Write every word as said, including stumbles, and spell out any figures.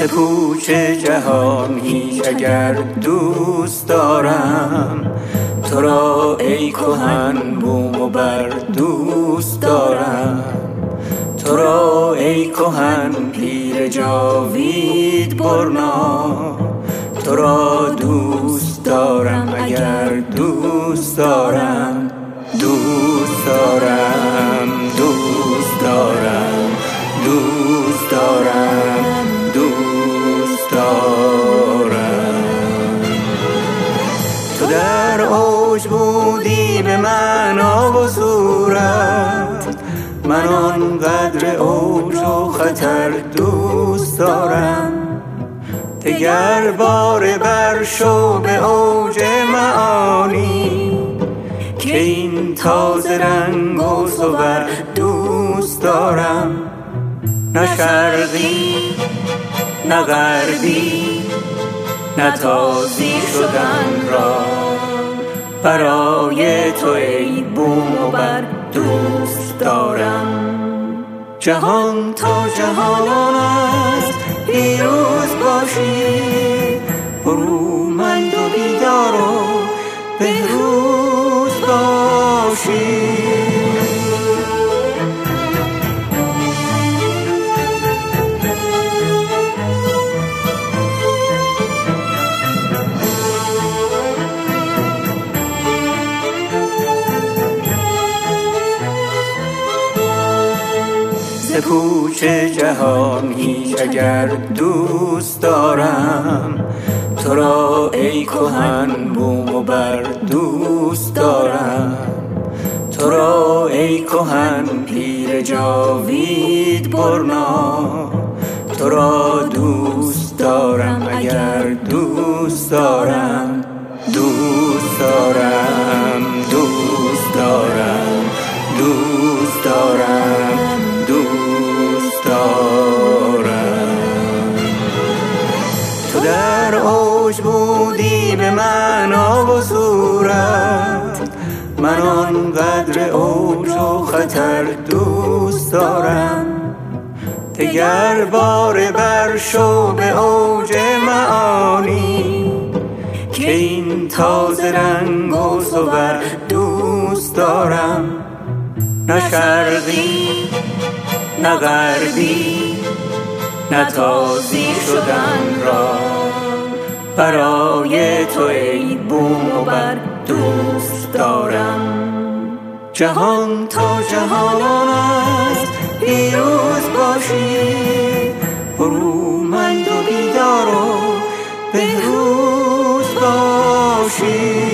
پوچ جهان هیچ اگر دوست دارم، تو را ای کهن بوم و بر دوست دارم. تو را ای کهن پیر جاوید برنا، تو را دوست دارم اگر دوست دارم. دوست دارم دوست دارم دوست دارم دوست دارم. تو در اوج بودی به معنا و صورت، من آنقدر اوج و خطر دوست دارم. دگر بار بر شو به اوج معانی، که این تازه رنگ و صور دوست دارم. نه شرقی نه غربی، نه تازی شدن را برای تو ای بوم و بر دوست دارم. جهان تا جهان است پیروز باشی، برومند و بیدار و بهروز باشی. ز پوچ جهان هیچ اگر دوست دارم، تو را ای کهن بوم و بر دوست دارم. تو را ای کهن پیر جاوید برنا، تو را دوست دارم اگر دوست دارم. دوست دارم دوست دارم دوست دارم دوست دارم. تو در اوج بودی به معنا و صورت، من آنقدر اوج و خطر دوست دارم. دگر بار بر شو به اوج معانی، که این تازه رنگ و صور دوست دارم. نه شرقی نه غربی، نه تازی شدن را برای تو ای بوم و بر دوست دارم. جهان تا جهان است پیروز باشی، برومند و بیدار و بهروز باشی.